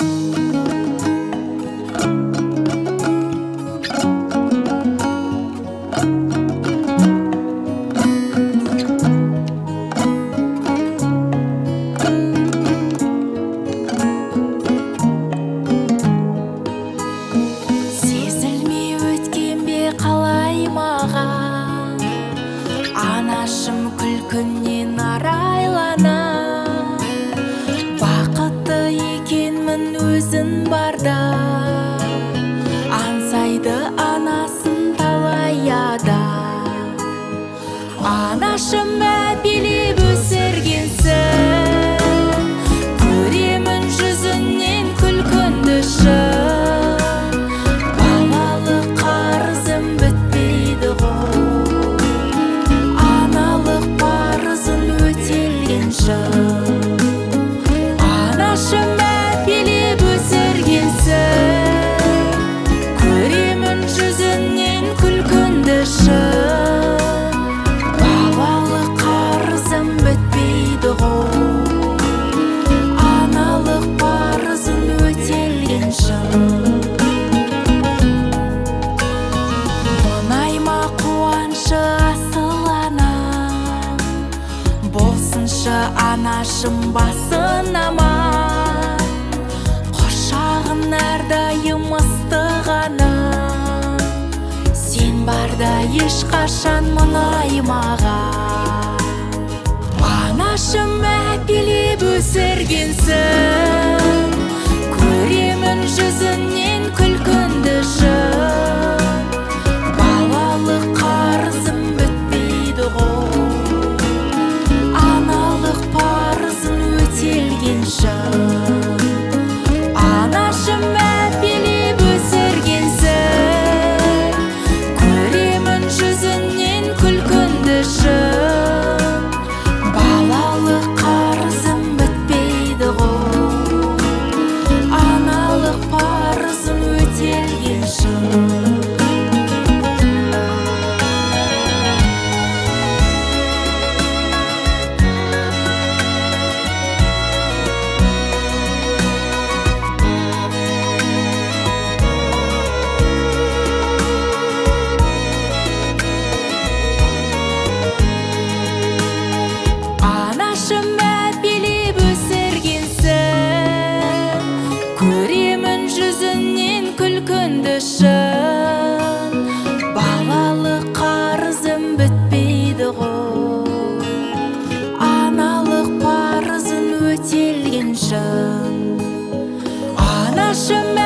Анашым күлкіннен арайлана, бақытты екенмін өзін барда. Аңсайды анасын талаяда. Анашым мәпелеп өсіргенсің, көремін жүзінен күлкінді шын. Балалық қарызым бітпейді ғой, анашым мәпелеп өсіргенсің, көремін жүзінен күлкінді шын. Балалық қарызым бітпейді ғой, аналық парызын өтелген шын. Мұнайма қуанышы асыл ана, болсыншы анашым басын аман. Құшағын әрдайым ыстық ана, сен барда ешқашан мұңаймаған. Анашым мәпелеп өсіргенсің, көремін жүзінен күлкінді шын. Балалық қарызым бітпейді ғой, анашым мәпелеп өсіргенсің, көремін жүзінен күлкінді шын. Балалық қарызым бітпейді ғой, аналық парызым өтелген шын. Анашым мәпелеп өсіргенсің, көремін жүзінен күлкінді шын. Балалық қарызым бітпейді ғой, аналық парызын өтелген шын. Анашым